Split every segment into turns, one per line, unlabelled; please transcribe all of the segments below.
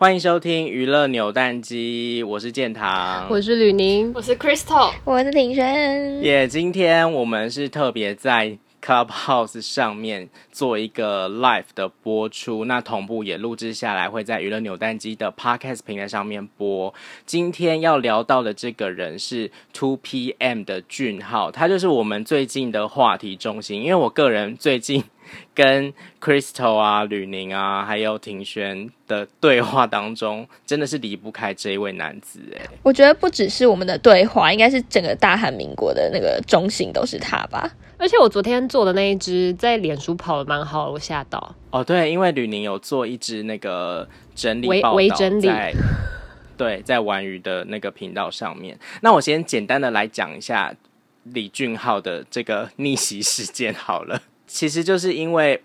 欢迎收听娱乐扭蛋机，我是建堂，
我是吕宁，
我是 Crystal，
我是庭轩。
今天我们是特别在 Clubhouse 上面做一个 live 的播出，那同步也录制下来，会在娱乐扭蛋机的 Podcast 平台上面播。今天要聊到的这个人是 2PM 的俊浩，他就是我们最近的话题中心，因为我个人最近跟 Crystal 啊、吕宁啊，还有庭轩的对话当中，真的是离不开这一位男子
我觉得不只是我们的对话，应该是整个大韩民国的那个中心都是他吧。
而且我昨天做的那一支在脸书跑的蛮好的，我吓到。
哦，对，因为吕宁有做一支那个整理报道，
微整理
在玩鱼的那个频道上面。那我先简单的来讲一下李俊浩的这个逆袭事件好了。其实就是因为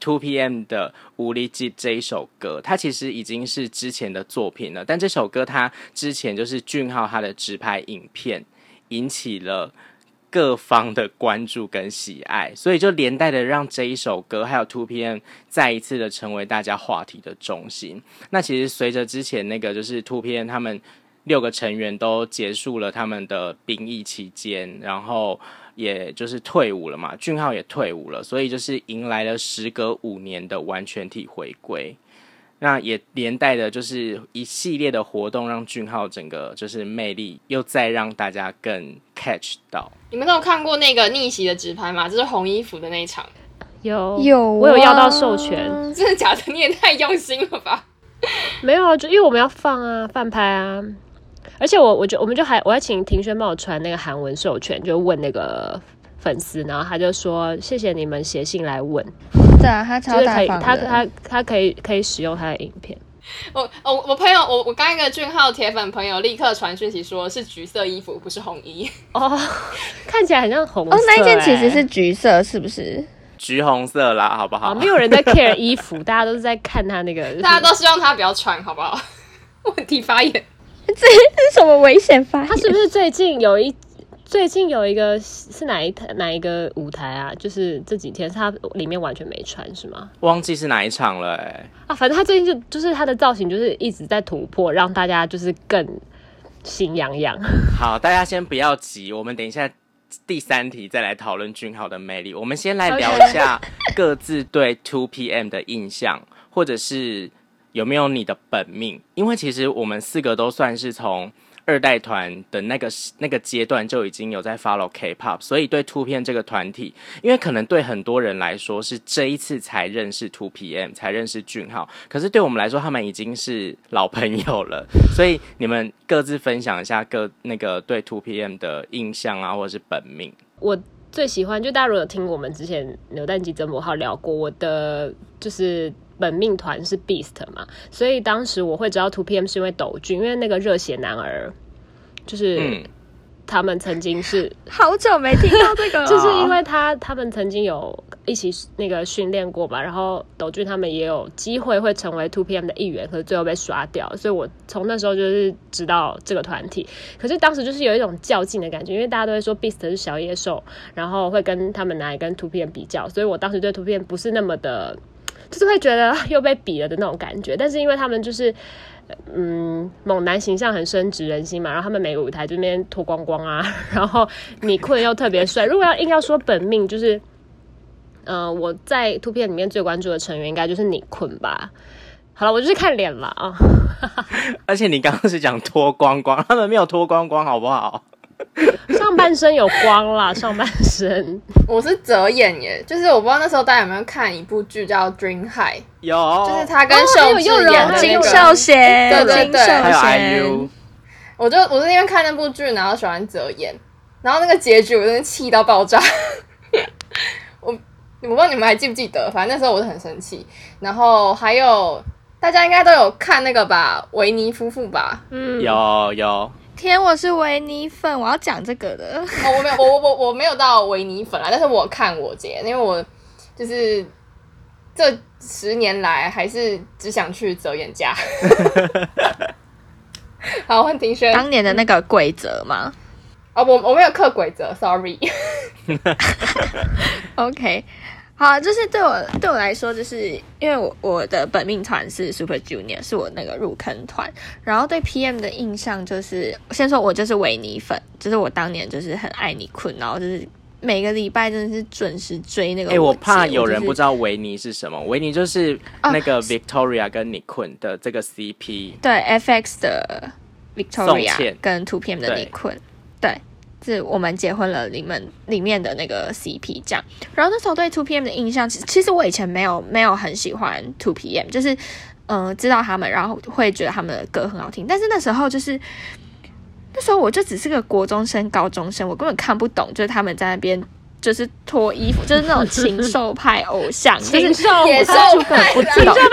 2PM 的《无力记》这一首歌，它其实已经是之前的作品了，但这首歌它之前就是俊浩他的直拍影片引起了各方的关注跟喜爱，所以就连带的让这一首歌还有 2PM 再一次的成为大家话题的中心。那其实随着之前那个就是 2PM 他们6个成员都结束了他们的兵役期间，然后也就是退伍了嘛，俊浩也退伍了，所以就是迎来了时隔5年的完全体回归。那也连带的就是一系列的活动，让俊浩整个就是魅力又再让大家更 catch 到。
你们都有看过那个逆袭的直拍吗？就是红衣服的那一场。
有
我
有要到授权。
真的假的？你也太用心了吧？
没有啊，就因为我们要放拍啊。而且我还请庭轩帮我传那个韩文授权，就问那个粉丝，然后他就说谢谢你们写信来问。
对啊，他超大方的，
他可以使用他的影片。
我朋友，我刚一个俊浩铁粉朋友立刻传讯息说是橘色衣服，不是红衣。
哦，看起来很像红色。
那一件其实是橘色，是不是？
橘红色啦，好不好？
没有人在 care 衣服，大家都是在看他那个，
大家都希望他不要穿，好不好？问题发言。
这是什么危险发言？
他是不是最近有一个是哪一个舞台啊？就是这几天他里面完全没穿是吗？
忘记是哪一场了
反正他最近就是他的造型就是一直在突破，让大家就是更心痒痒。
好，大家先不要急，我们等一下第3题再来讨论俊浩的魅力。我们先来聊一下各自对 2PM 的印象，或者是有没有你的本命？因为其实我们4个都算是从2代团的那个阶段就已经有在 follow K-pop， 所以对 2PM 这个团体，因为可能对很多人来说是这一次才认识 2PM， 才认识俊浩，可是对我们来说他们已经是老朋友了，所以你们各自分享一下那个对 2PM 的印象啊，或者是本命。
我最喜欢，就大家如果有听我们之前扭蛋机曾博浩聊过，我的就是本命团是 Beast 嘛，所以当时我会知道 2PM 是因为斗俊，因为那个热血男儿，就是他们曾经是
好久没听到这个
就是因为他们曾经有一起那个训练过吧，然后斗俊他们也有机会会成为 2PM 的一员，可是最后被刷掉，所以我从那时候就是知道这个团体。可是当时就是有一种较劲的感觉，因为大家都会说 Beast 是小野兽，然后会跟他们拿来跟 2PM 比较，所以我当时对 2PM 不是那么的，就是会觉得又被比了的那种感觉。但是因为他们就是猛男形象很深植人心嘛，然后他们每个舞台这边脱光光啊，然后米困又特别帅。如果硬要说本命，就是我在 2PM 里面最关注的成员应该就是米困吧。好了，我就是看脸了啊。
而且你刚刚是讲脱光光，他们没有脱光光，好不好？
上半身有光啦，上半身。
我是泽演耶，就是我不知道那时候大家有没有看一部剧叫《Dream High》，
有，
就是他跟秀智演的那个
金秀贤，
对，
还有 IU。
我是因为看那部剧，然后喜欢泽演，然后那个结局我真的气到爆炸。我不知道你们还记不记得，反正那时候我是很生气。然后还有大家应该都有看那个吧，维尼夫妇吧？
有。
天，我是维尼粉，我要讲这个的。
我没有到维尼粉啦，但是我看我姐，因为我就是这10年来还是只想去泽演家。好，换庭轩。
当年的那个规则吗？
我没有刻规则 ，sorry。
OK， 好，就是对我来说，就是因为我的本命团是 Super Junior， 是我那个入坑团。然后对 PM 的印象就是，先说我就是维尼粉，就是我当年就是很爱你困，然后就是每个礼拜真的是准时追那个。
我怕有人不知道维尼是什么，维尼就是那个 Victoria 跟你困的这个 CP，
对 FX 的 Victoria 跟 2PM 的你困，对。是我们结婚了里面的那个 CP 这样，然后那时候对 2PM 的印象，其实我以前没有很喜欢 2PM， 就是知道他们，然后会觉得他们的歌很好听，但是那时候我就只是个国中生、高中生，我根本看不懂，就是他们在那边就是脱衣服，就是那种禽兽派偶像，
禽兽
野兽派，
不知道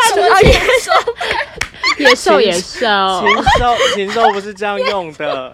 野兽
禽兽不是这样用的。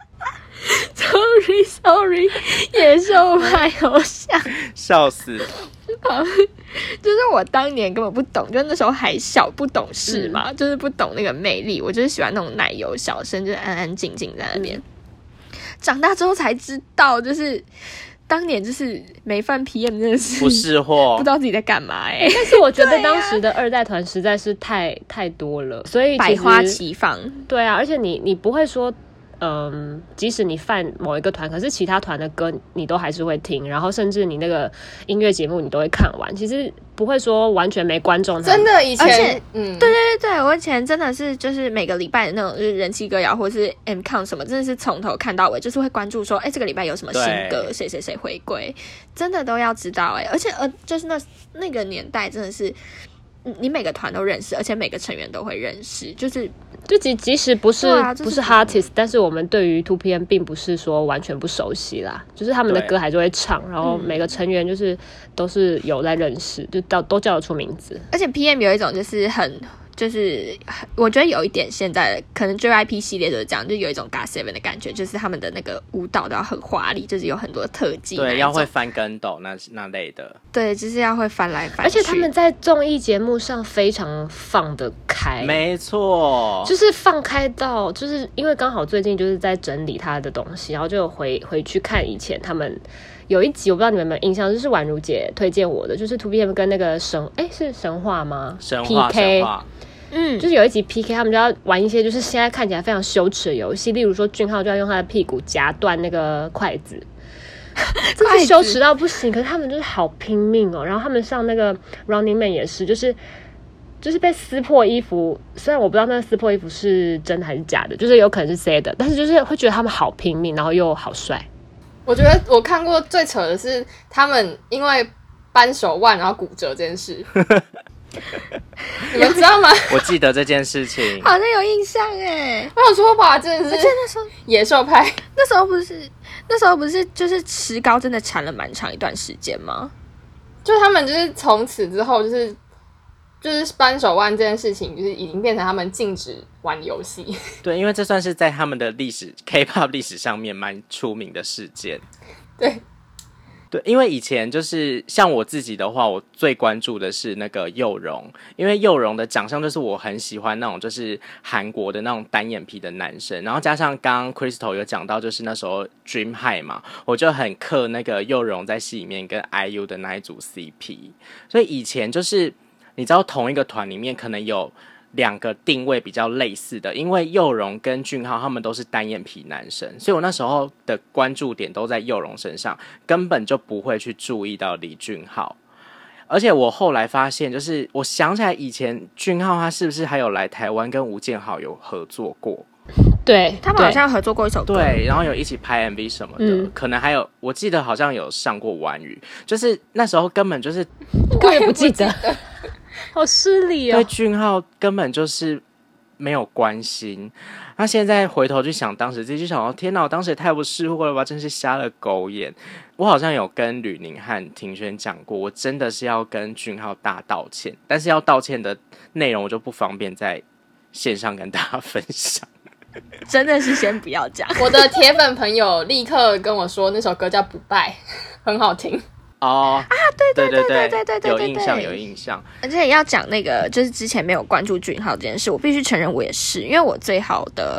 Sorry， 野兽派偶像，
笑死！
就是我当年根本不懂，就那时候还小不懂事嘛，就是不懂那个魅力。我就是喜欢那种奶油小生，就是安安静静在那边。长大之后才知道，就是当年就是没犯 PM 真的是
不是货，
不知道自己在干嘛
但是我觉得当时的二代团实在是太多了，所以
百花齐放。
对啊，而且你不会说。即使你犯某一个团，可是其他团的歌你都还是会听，然后甚至你那个音乐节目你都会看完，其实不会说完全没观众。
真的以前，
而且对，我以前真的是就是每个礼拜的那种就是人气歌谣或是 MCON 什么，真的是从头看到尾，就是会关注说，这个礼拜有什么新歌，谁谁谁回归，真的都要知道而且就是那个年代真的是。你每个团都认识，而且每个成员都会认识，就
即使不是、不是 artist， 但是我们对于 2PM 并不是说完全不熟悉啦，就是他们的歌还是会唱，然后每个成员就是都是有在认识，就都叫得出名字。
而且 PM 有一种就是我觉得有一点现在的可能 JYP 系列就是这样，就有一种 GOT7 的感觉，就是他们的那个舞蹈都要很华丽，就是有很多特技，
对，要会翻跟斗那类的，
对，就是要会翻来翻去。
而且他们在综艺节目上非常放得开，
没错，
就是放开到，就是因为刚好最近就是在整理他的东西，然后就回去看以前他们。有一集我不知道你们有没有印象，就是婉如姐推荐我的，就是 2PM 跟那个是神话吗？
神话
PK， 就是有一集 PK， 他们就要玩一些就是现在看起来非常羞耻的游戏，例如说俊浩就要用他的屁股夹断那个筷子，真是羞耻到不行。可是他们就是好拼命然后他们上那个 Running Man 也是，就是被撕破衣服，虽然我不知道那个撕破衣服是真的还是假的，就是有可能是 C 的，但是就是会觉得他们好拼命，然后又好帅。
我觉得我看过最扯的是他们因为扳手腕然后骨折这件事，你们知道吗？
我记得这件事情，
好像有印象
我想说吧，真的是
那时候
野兽派，
那时候不是就是石膏真的缠了蛮长一段时间吗？
就他们就是从此之后就是扳手腕这件事情，就是已经变成他们禁止玩游戏。
对，因为这算是在他们的K-pop 历史上面蛮出名的事件。对，因为以前就是像我自己的话，我最关注的是那个佑荣，因为佑荣的长相就是我很喜欢那种就是韩国的那种单眼皮的男生，然后加上刚刚 Crystal 有讲到就是那时候 Dream High 嘛，我就很克那个佑荣在戏里面跟 IU 的那一组 CP， 所以以前就是你知道同一个团里面可能有2个定位比较类似的，因为佑荣跟俊浩他们都是单眼皮男生，所以我那时候的关注点都在佑荣身上，根本就不会去注意到李俊浩。而且我后来发现，就是我想起来以前俊浩他是不是还有来台湾跟吴建豪有合作过？
对，
他们好像合作过一首歌，
对，然后有一起拍 MV 什么的，可能还有我记得好像有上过玩语，就是那时候根本就是
我也不记得。好失礼
对俊浩根本就是没有关心。那现在回头去想，当时自己就想到，天哪，我当时也太不识货了吧，真是瞎了狗眼。我好像有跟吕宁和庭轩讲过，我真的是要跟俊浩大道歉，但是要道歉的内容我就不方便在线上跟大家分享。
真的是先不要讲。
我的铁粉朋友立刻跟我说，那首歌叫《不败》，很好听。
对，
有印象。
而且要讲那个，就是之前没有关注俊浩这件事，我必须承认我也是，因为我最好的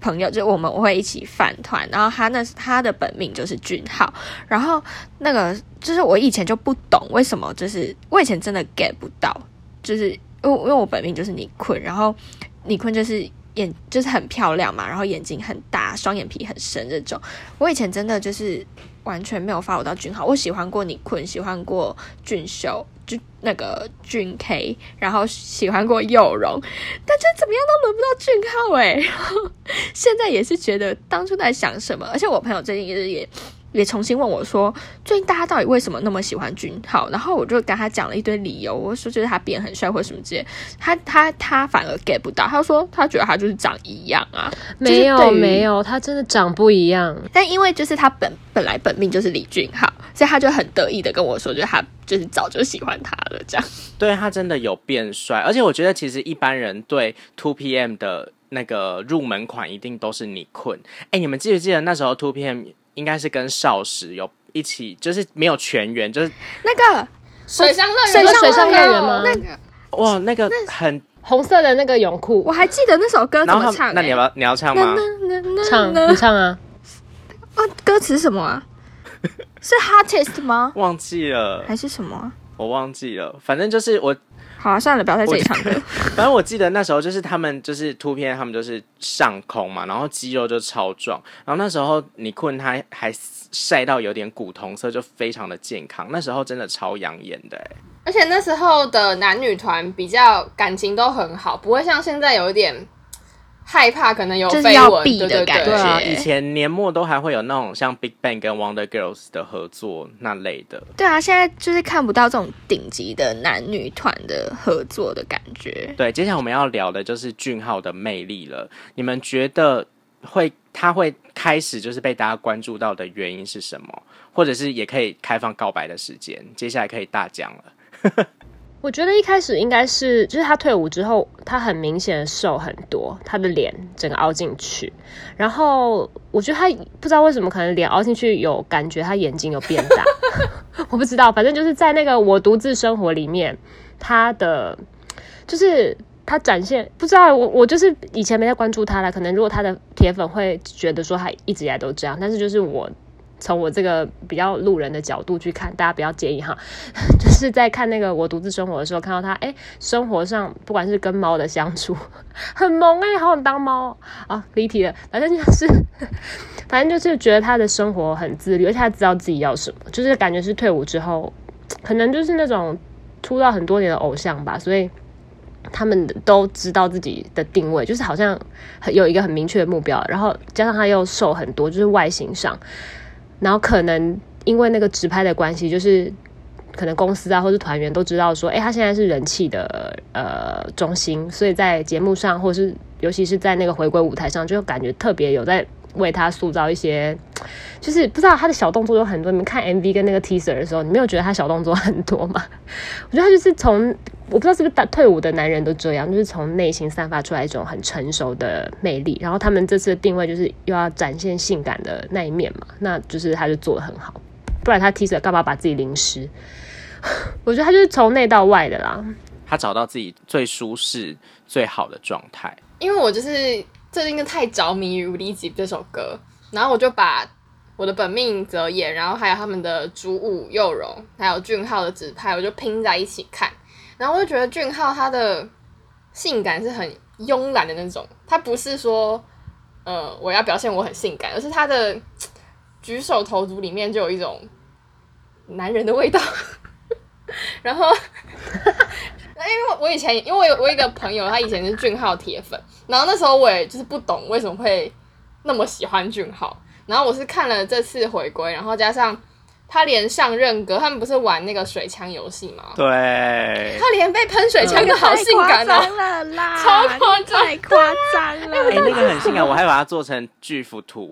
朋友，就我会一起饭团，然后他的本命就是俊浩，然后那个就是我以前就不懂为什么，就是我以前真的 get 不到，就是因为我本命就是倪坤，然后倪坤就是就是很漂亮嘛，然后眼睛很大，双眼皮很深这种，我以前真的就是完全没有follow到俊浩。我喜欢过倪坤，喜欢过俊秀，就那个俊 K， 然后喜欢过佑荣，但就怎么样都轮不到俊浩然后现在也是觉得当初在想什么，而且我朋友最近也重新问我说，最近大家到底为什么那么喜欢俊浩？然后我就跟他讲了一堆理由，我说就是他变很帅或什么之类，他反而 get 不到，他说他觉得他就是长一样啊，
没有，他真的长不一样。
但因为就是他本来本命就是李俊浩，所以他就很得意的跟我说，就是他就是早就喜欢他了这样。
对，他真的有变帅，而且我觉得其实一般人对 2PM 的那个入门款一定都是倪坤。你们记不记得那时候 2PM？应该是跟少时有一起，就是没有全员，就是
那个
水上乐
园，水上乐园吗？
哇，那个很
红色的那个泳裤，
我还记得那首歌怎么唱。
那你要唱吗？
你唱啊！
歌词什么啊？是 Hottest 吗？
忘记了，
还是什么？
我忘记了，反正就是我。
好啊，算了，不要在这里唱歌。
反正我记得那时候就是他们就是2PM，他们就是上空嘛，然后肌肉就超壮，然后那时候倪坤他还晒到有点古铜色，就非常的健康，那时候真的超养眼的
而且那时候的男女团比较感情都很好，不会像现在有一点害怕可能有绯闻，
就是要避的感觉。
对啊，以前年末都还会有那种像 Big Bang 跟 Wonder Girls 的合作那类的。
对啊，现在就是看不到这种顶级的男女团的合作的感觉。
对，接下来我们要聊的就是俊浩的魅力了。你们觉得他会开始就是被大家关注到的原因是什么？或者是也可以开放告白的时间？接下来可以大讲了。
我觉得一开始应该是，就是他退伍之后，他很明显的瘦很多，他的脸整个凹进去，然后我觉得他不知道为什么，可能脸凹进去有感觉他眼睛有变大，我不知道，反正就是在那个我独自生活里面，他的就是他展现，不知道我就是以前没在关注他啦，可能如果他的铁粉会觉得说他一直以来都这样，但是就是我从我这个比较路人的角度去看，大家不要介意哈，就是在看那个我独自生活的时候，看到他生活上不管是跟猫的相处很萌好想当猫啊，离题了，反正就是觉得他的生活很自律，而且他知道自己要什么，就是感觉是退伍之后可能就是那种出道很多年的偶像吧，所以他们都知道自己的定位，就是好像有一个很明确的目标，然后加上他又瘦很多，就是外形上，然后可能因为那个直拍的关系，就是可能公司啊或是团员都知道说，他现在是人气的中心，所以在节目上或是尤其是在那个回归舞台上，就感觉特别有在为他塑造一些，就是不知道他的小动作有很多。你们看 MV 跟那个 teaser 的时候，你没有觉得他小动作很多吗？我觉得他就是我不知道是不是退伍的男人都这样，就是从内心散发出来一种很成熟的魅力。然后他们这次的定位就是又要展现性感的那一面嘛，那就是他就做得很好，不然他 teaser 干嘛把自己淋湿？我觉得他就是从内到外的啦，
他找到自己最舒适、最好的状态。
因为我就是最近就太着迷于《无敌集》这首歌，然后我就把我的本命泽野，然后还有他们的主舞佑荣，还有俊浩的直拍，我就拼在一起看。然后我就觉得俊浩他的性感是很慵懒的那种，他不是说我要表现我很性感，而是他的举手投足里面就有一种男人的味道。然后因为我有一个朋友，他以前是俊浩铁粉，然后那时候我也就是不懂为什么会那么喜欢俊浩，然后我是看了这次回归，然后加上他连上任歌，他们不是玩那个水枪游戏吗？
对，
他连被喷水枪都好性感
太夸张了啦，
超夸张，
太夸张了。
那个很性感，我还把它做成巨幅图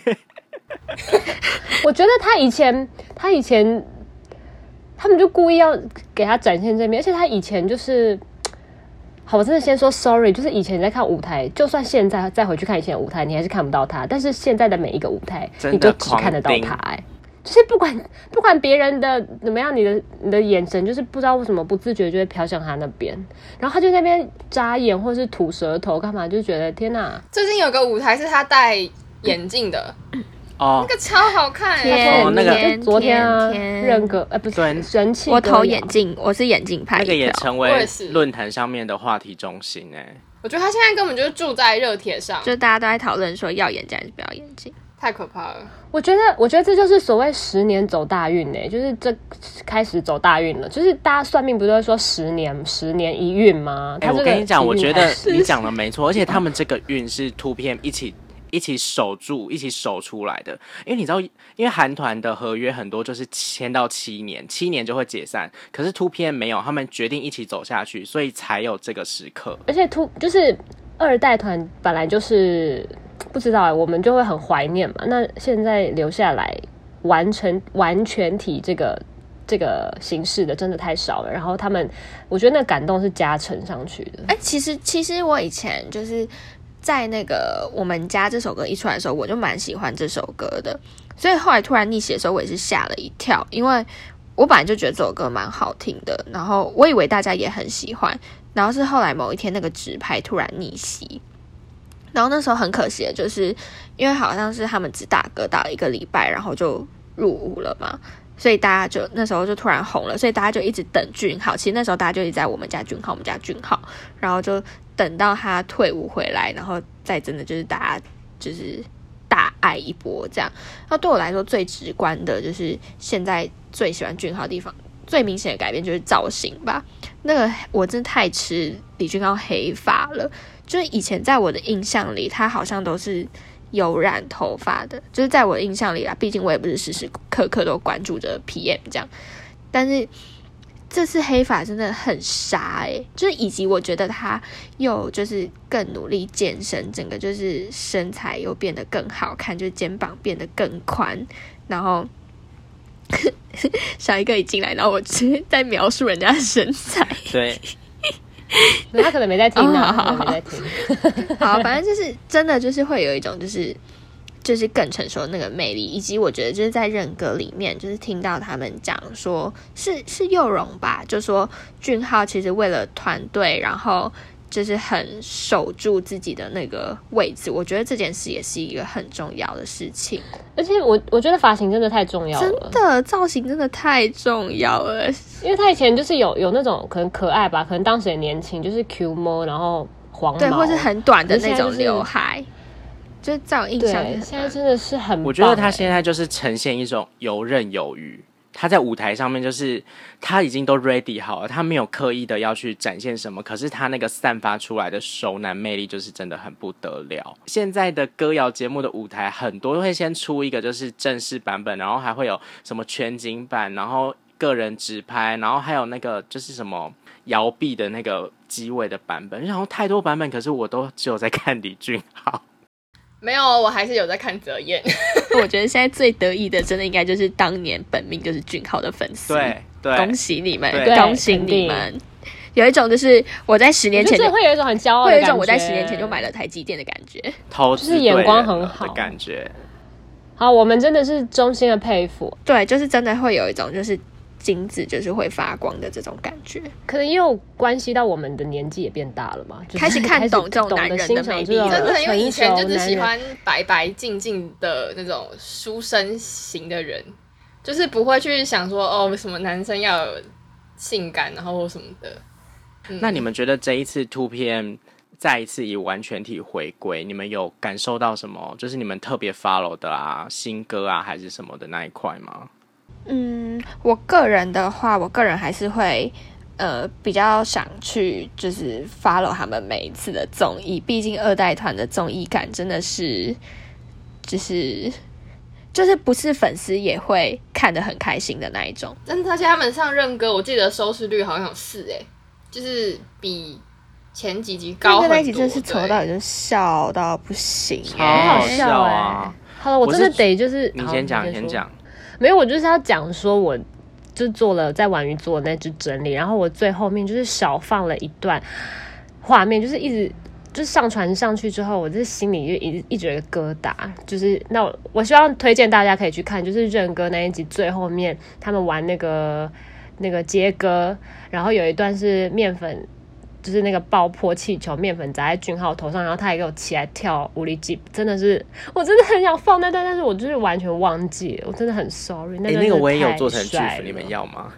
我觉得他以前他们就故意要给他展现这面，而且他以前就是好，我真的先说 sorry， 就是以前你在看舞台，就算现在再回去看以前的舞台，你还是看不到他，但是现在的每一个舞台，你都只看得到他就是不管别人的怎么样，你的眼神就是不知道为什么不自觉就会飘向他那边，然后他就在那边眨眼或是吐舌头干嘛，就觉得天哪！
最近有个舞台是他戴眼镜的。那个超好看
那个
昨天啊，任哥不是人气，
我投眼镜，我是眼镜派，
那个也成为论坛上面的话题中心
我觉得他现在根本就是住在热帖上，
就大家都在讨论说要眼镜还是不要眼镜，
太可怕了。
我觉得这就是所谓10年走大运就是这开始走大运了，就是大家算命不都会说10年一运吗？
我跟你讲，我觉得你讲的没错，而且他们这个运是 2PM 一起守住，一起守出来的。因为你知道，因为韩团的合约很多就是签到7年，7年就会解散。可是 2PM 没有，他们决定一起走下去，所以才有这个时刻。
而且就是2代团本来就是不知道我们就会很怀念嘛。那现在留下来完全体这个形式的真的太少了。然后他们，我觉得那感动是加成上去的。
其实我以前就是在那个我们家这首歌一出来的时候，我就蛮喜欢这首歌的，所以后来突然逆袭的时候，我也是吓了一跳，因为我本来就觉得这首歌蛮好听的，然后我以为大家也很喜欢，然后是后来某一天那个直拍突然逆袭，然后那时候很可惜的就是因为好像是他们只打歌打了1个礼拜，然后就入伍了嘛，所以大家就那时候就突然红了，所以大家就一直等俊浩。其实那时候大家就一直在我们家俊浩，然后就等到他退伍回来，然后再真的就是大家就是大爱一波这样。那对我来说最直观的就是现在最喜欢俊浩的地方，最明显的改变就是造型吧。那个我真的太吃李俊浩黑发了，就是以前在我的印象里，他好像都是有染头发的，就是在我的印象里啦，毕竟我也不是时时刻刻都关注着 PM 这样，但是这次黑发真的很傻就是以及我觉得他又就是更努力健身，整个就是身材又变得更好看，就是肩膀变得更宽，然后小一个一进来，然后我直接在描述人家的身材，
对。
他可能没在听啊，没在听。
好，反正就是真的就是会有一种就是更成熟的那个魅力，以及我觉得就是在任歌里面，就是听到他们讲说是佑荣吧，就说俊浩其实为了团队，然后就是很守住自己的那个位置，我觉得这件事也是一个很重要的事情。
而且我觉得发型真的太重要了，
真的造型真的太重要了。
因为他以前就是有那种可能可爱吧，可能当时也年轻，就是 Q 毛，然后黄毛，
对，或是很短的那种刘海，就是在我印象里，
现在真的是很棒。
我觉得他现在就是呈现一种游刃有余。他在舞台上面就是他已经都 ready 好了，他没有刻意的要去展现什么，可是他那个散发出来的熟男魅力就是真的很不得了。现在的歌谣节目的舞台很多会先出一个就是正式版本，然后还会有什么全景版，然后个人直拍，然后还有那个就是什么摇臂的那个机位的版本，然后太多版本，可是我都只有在看李俊浩。
没有，我还是有在看泽燕。
我觉得现在最得意的真的应该就是当年本命就是俊浩的粉丝，
对，
恭喜你们，
对，
恭喜你们。有一种就是我在10年前就
会有一种很骄傲的感觉，
会有一种我在10年前就买了台积电的感觉，
就是眼光很好
的感觉。
好，我们真的是衷心的佩服。
对，就是真的会有一种就是金子就是会发光的这种感觉，
可能也有关系到我们的年纪也变大了嘛，
开始看懂这种男人的魅力，
真的，因为以前就是喜欢白白净净的那种书生型的人，就是不会去想说什么男生要有性感，然后什么的。
那你们觉得这一次 2PM 再一次以完全体回归，你们有感受到什么？就是你们特别 follow 的新歌还是什么的那一块吗？
我个人的话，我个人还是会比较想去就是 follow 他们每一次的综艺，毕竟2代团的综艺感真的是就是不是粉丝也会看得很开心的那一种。
真的，而且他们上任歌，我记得收视率好像有4就是比前几集高很多。
那集真的是从头到尾就笑到不行，
超好笑啊！
好了，我真的得就是
你先讲，先讲。
没有，我就是要讲说，我就做了在婉瑜做的那支整理，然后我最后面就是少放了一段画面，就是一直就上传上去之后，我这心里就一直有一个疙瘩。就是那我希望推荐大家可以去看，就是任哥那一集最后面他们玩那个接歌，然后有一段是面粉。就是那个爆破气球，面粉砸在俊浩头上，然后他也给我起来跳无力记，真的是，我真的很想放那段，但是我就是完全忘记了，我真的很 sorry。
那个我也有做成剧服，你们要吗？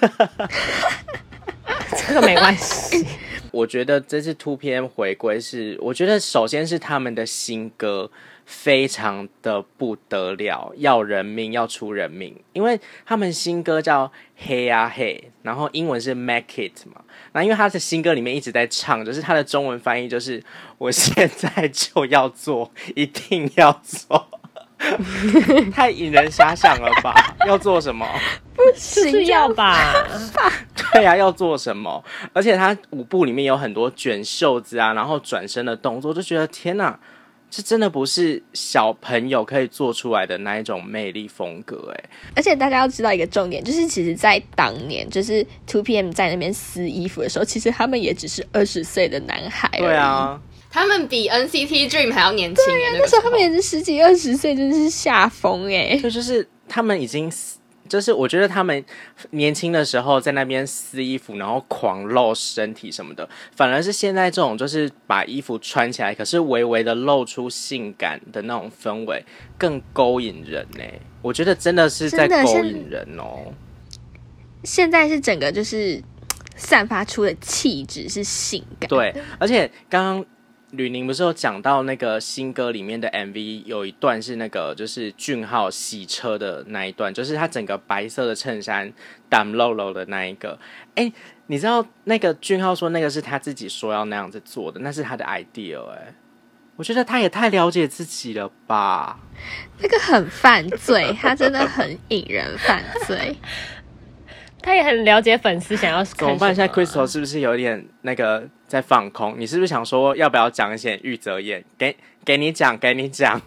这个没关系。
我觉得这次 2PM 回归是，我觉得首先是他们的新歌非常的不得了，要人命要出人命，因为他们新歌叫黑啊黑，然后英文是 Make It 嘛，那因为他的新歌里面一直在唱，就是他的中文翻译就是我现在就要做，一定要做。太引人遐想了吧？要做什么？
不行，
是要吧？
对啊，要做什么？而且他舞步里面有很多卷袖子啊，然后转身的动作，就觉得天哪，这真的不是小朋友可以做出来的那一种魅力风格哎。
而且大家要知道一个重点，就是其实在当年，就是 2PM 在那边撕衣服的时候，其实他们也只是20岁的男孩而已。
对啊。
他们比 NCT Dream 还要年轻耶，
那时候他们也是10几20岁，真的是下风哎。
对，就是他们已经，就是我觉得他们年轻的时候在那边撕衣服，然后狂露身体什么的，反而是现在这种就是把衣服穿起来，可是微微的露出性感的那种氛围，更勾引人哎。我觉得真的是在勾引人哦。
现在是整个就是散发出的气质是性感，
对，而且刚刚吕宁不是有讲到那个新歌里面的 MV 有一段是那个就是俊浩洗车的那一段，就是他整个白色的衬衫淡露露的那一个。哎，你知道那个俊浩说那个是他自己说要那样子做的，那是他的 idea 哎。我觉得他也太了解自己了吧？
那个很犯罪，他真的很引人犯罪。
他也很了解粉丝想要看什么。
怎么办？现在 Crystal 是不是有点那个在放空？你是不是想说要不要讲一些玉泽演？给你讲，给你讲。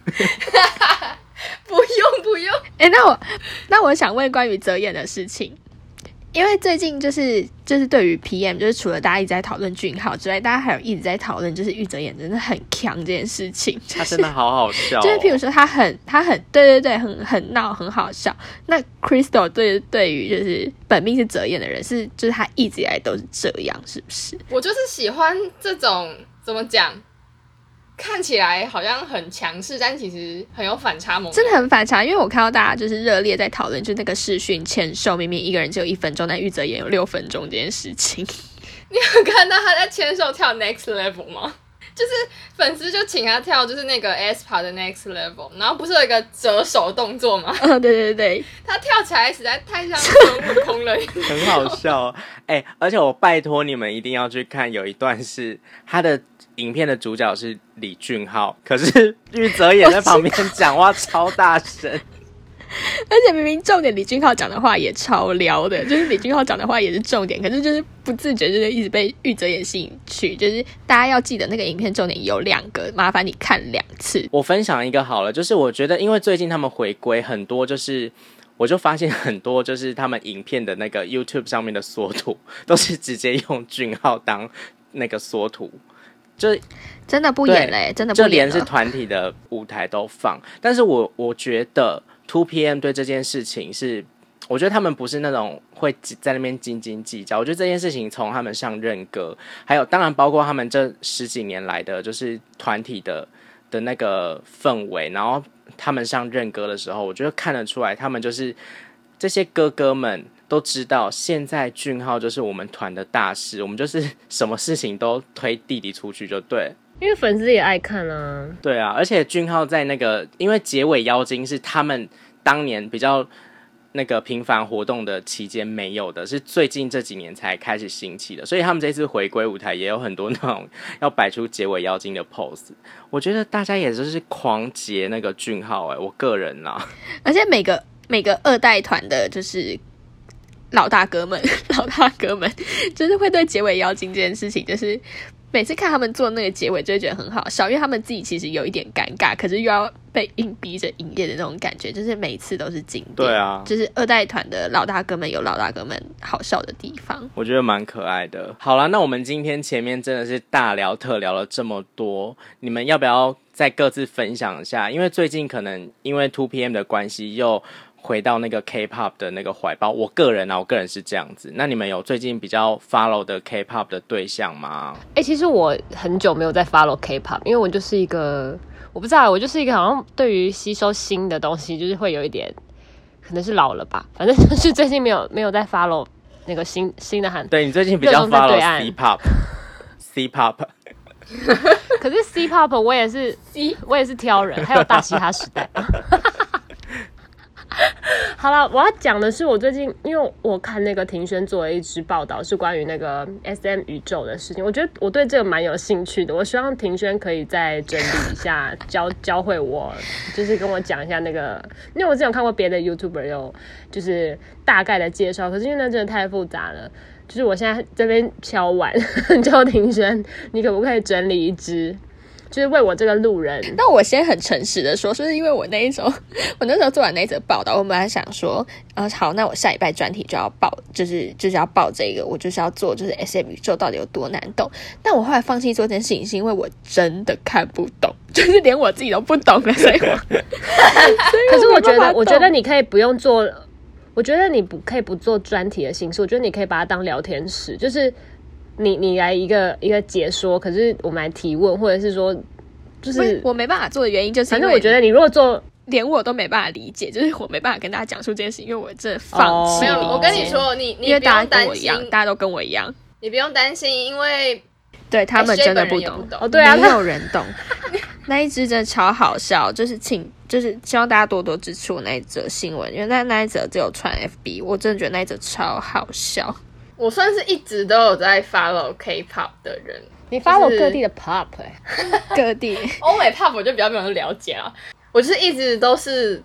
不用。
那我想问关于泽演的事情，因为最近就是对于 PM， 就是除了大家一直在讨论俊浩之外，大家还有一直在讨论就是玉泽演真的很强这件事情。
他真的好好笑、哦，
就是譬如说他很对，很闹，很好笑。那 Crystal 对于就是本命是泽演的人就是他一直以来都是这样，是不是？
我就是喜欢这种怎么讲？看起来好像很强势，但其实很有反差萌，
真的很反差。因为我看到大家就是热烈在讨论，就那个视讯签售，明明一个人只有1分钟，但玉泽演有6分钟这件事情。
你有看到他在签售跳 Next Level 吗？就是粉丝就请他跳，就是那个 aespa 的 Next Level， 然后不是有一个折手动作吗？
对，
他跳起来实在太像孙悟空了，
很好笑、哦。而且我拜托你们一定要去看，有一段是他的影片的主角是李俊浩，可是玉泽也在旁边讲话超大声。
而且明明重点李俊浩讲的话也超撩的，就是李俊浩讲的话也是重点，可是就是不自觉就是一直被玉泽演吸引去，就是大家要记得那个影片重点有2个，麻烦你看2次。
我分享一个好了，就是我觉得因为最近他们回归很多，就是我就发现很多就是他们影片的那个 YouTube 上面的缩图都是直接用俊浩当那个缩图，就
真的不演了，真的不演了，
就连是团体的舞台都放。但是我觉得 2PM 对这件事情是，我觉得他们不是那种会在那边斤斤计较。我觉得这件事情从他们上任歌，还有当然包括他们这10几年来的就是团体的那个氛围，然后他们上任歌的时候，我觉得看得出来，他们就是这些哥哥们都知道，现在俊浩就是我们团的大事，我们就是什么事情都推弟弟出去就对。
因为粉丝也爱看啊。
对啊，而且俊浩在那个，因为结尾妖精是他们当年比较那个频繁活动的期间没有的，是最近这几年才开始兴起的，所以他们这次回归舞台也有很多那种要摆出结尾妖精的 pose。我觉得大家也就是狂结那个俊浩我个人啦，
而且每个2代团的就是老大哥们就是会对结尾妖精这件事情就是每次看他们做那个结尾就会觉得很好笑，因为他们自己其实有一点尴尬，可是又要被硬逼着营业的那种感觉，就是每一次都是经典。
对啊，
就是二代团的老大哥们有老大哥们好笑的地方，
我觉得蛮可爱的。好啦，那我们今天前面真的是大聊特聊了这么多，你们要不要再各自分享一下？因为最近可能因为 2PM 的关系又回到那个 K-pop 的那个怀抱，我个人是这样子。那你们有最近比较 follow 的 K-pop 的对象吗？
其实我很久没有在 follow K-pop， 因为我就是一个我不知道，我就是一个好像对于吸收新的东西就是会有一点，可能是老了吧，反正就是最近没有在 follow 那个新的韩。
对，你最近比较 follow C-pop
可是 C-pop 我也是挑人，还有大嘻哈时代。好了，我要讲的是我最近，因为我看那个庭轩做了一支报道，是关于那个 SM 宇宙的事情。我觉得我对这个蛮有兴趣的，我希望庭轩可以再整理一下，教会我，就是跟我讲一下那个，因为我之前有看过别的 YouTuber 有就是大概的介绍，可是因为那真的太复杂了。就是我现在这边敲碗，叫庭轩，你可不可以整理一支？就是为我这个路人。
但我先很诚实的说，就是因为我那时候做完那一则报道，我本来想说，好，那我下礼拜专题就要报，就是要报这个，我就是要做，就是 SM 宇宙到底有多难懂。但我后来放弃做这件事情，是因为我真的看不懂，就是连我自己都不懂了，所以
可是我觉得你可以不用做，我觉得你可以不做专题的形式，我觉得你可以把它当聊天室，就是你来一个解说，可是我们来提问，或者是说，就是
我没办法做的原因，就是因为
反正我觉得你如果做，
连我都没办法理解，就是我没办法跟大家讲述这件事，因为我真的放弃了。
没有，我跟你说，你
因为
不用担
心，大家都跟我一样，
你不用担心，因为
对他们真的不懂。
哦，对啊，
没有人懂。那一支真的超好笑，就是希望大家多多支持我那一则新闻，因为那一则只有传 FB， 我真的觉得那一则超好笑。
我算是一直都有在 follow K-pop 的人，
你 follow 各地的 pop，
各地
欧美 pop 我就比较没有人了解啊。我就是一直都是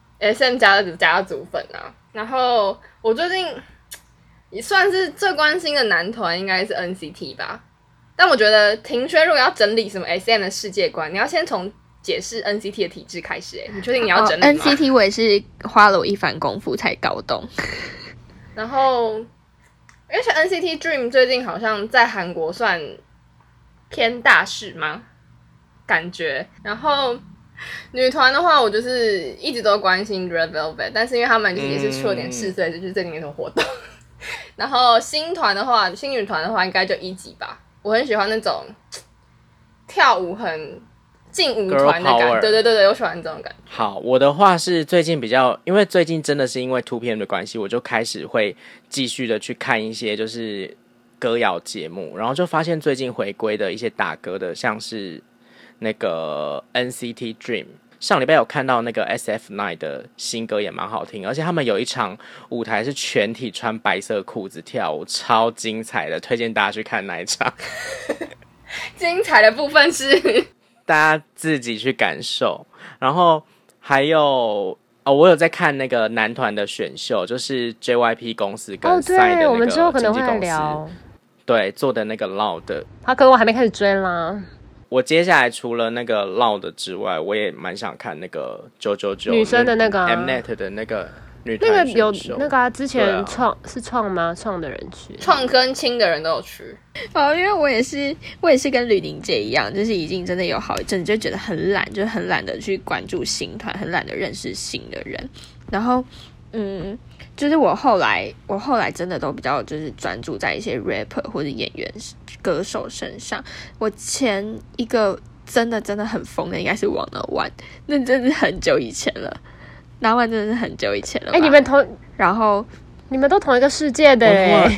SM 家族粉啊。然后我最近也算是最关心的男团应该是 NCT 吧。但我觉得庭轩如果要整理什么 SM 的世界观，你要先从解释 NCT 的体制开始。你确定你要整理吗
？NCT 我也是花了我一番功夫才搞懂。
然后而且 NCT Dream 最近好像在韩国算偏大势吗？感觉。然后女团的话，我就是一直都关心 Red Velvet， 但是因为他们就是也是出了点事，所以就是最近没什么活动。然后新女团的话，应该就1级吧。我很喜欢那种跳舞很劲舞团的感觉，对，我喜欢这种感觉。
好，我的话是最近比较，因为最近真的是因为 2PM 的关系，我就开始会继续的去看一些就是歌谣节目，然后就发现最近回归的一些打歌的，像是那个 NCT Dream。上礼拜有看到那个 SF9 的新歌也蛮好听，而且他们有一场舞台是全体穿白色裤子跳舞，超精彩的，推荐大家去看那一场。
精彩的部分是
大家自己去感受。然后还有我有在看那个男团的选秀，就是 JYP 公司跟赛的那个经纪公司，
我们之后可能会来聊。
对，做的那个 Loud，
可是我还没开始追啦。
我接下来除了那个 Loud 之外，我也蛮想看那个999
女生的那个
Mnet 的那个女团选秀。
有那个之前是创吗？创的人去，
创跟青的人都有去。
因为我也是跟吕宁姐一样，就是已经真的有好一阵就觉得很懒，就很懒得去关注新团，很懒得认识新的人。然后就是我后来真的都比较就是专注在一些 rapper 或者演员歌手身上。我前一个真的很疯的应该是101，那真的是很久以前了。101真的是很久以前了吧。然后
你们都同一个世界的耶。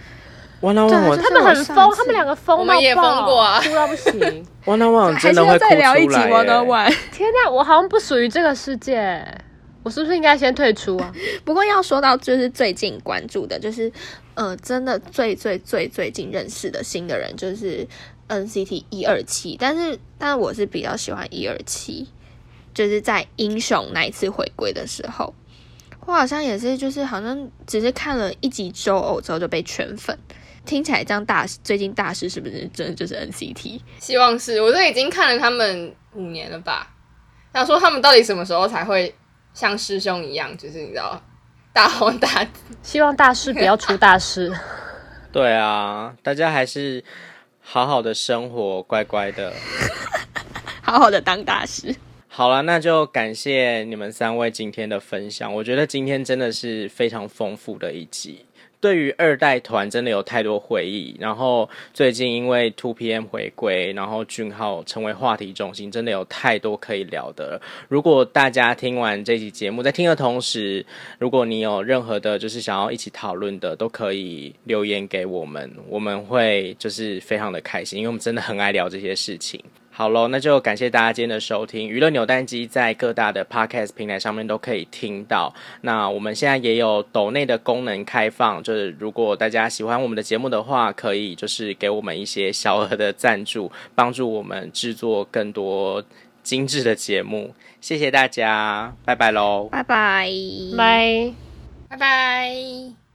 101
他们很疯，他们两个疯到爆，
我们也疯过啊，
哭到不行。
101真的会哭出来耶。
还是要再聊一集101。
天哪，我好像不属于这个世界。我是不是应该先退出啊？
不过要说到就是最近关注的，就是真的最近认识的新的人就是 NCT 127，但我是比较喜欢127，就是在英雄那一次回归的时候，我好像也是就是好像只是看了1集周偶之后就被圈粉， 听起来这样最近大师是不是真的就是 NCT？
希望是，我都已经看了他们5年了吧，想说他们到底什么时候才会像师兄一样，就是你知道大红大紫。
希望大师不要出大事。
对啊，大家还是好好的生活，乖乖的，
好好的当大师。
好了，那就感谢你们3位今天的分享。我觉得今天真的是非常丰富的一集。对于2代团真的有太多回忆，然后最近因为 2PM 回归，然后俊浩成为话题中心，真的有太多可以聊的了。如果大家听完这期节目，在听的同时，如果你有任何的就是想要一起讨论的，都可以留言给我们，我们会就是非常的开心，因为我们真的很爱聊这些事情。好咯，那就感谢大家今天的收听。娱乐扭蛋机在各大的 podcast 平台上面都可以听到。那我们现在也有抖内的功能开放，就是如果大家喜欢我们的节目的话，可以就是给我们一些小额的赞助，帮助我们制作更多精致的节目。谢谢大家，拜拜咯，
拜拜，
拜
拜拜。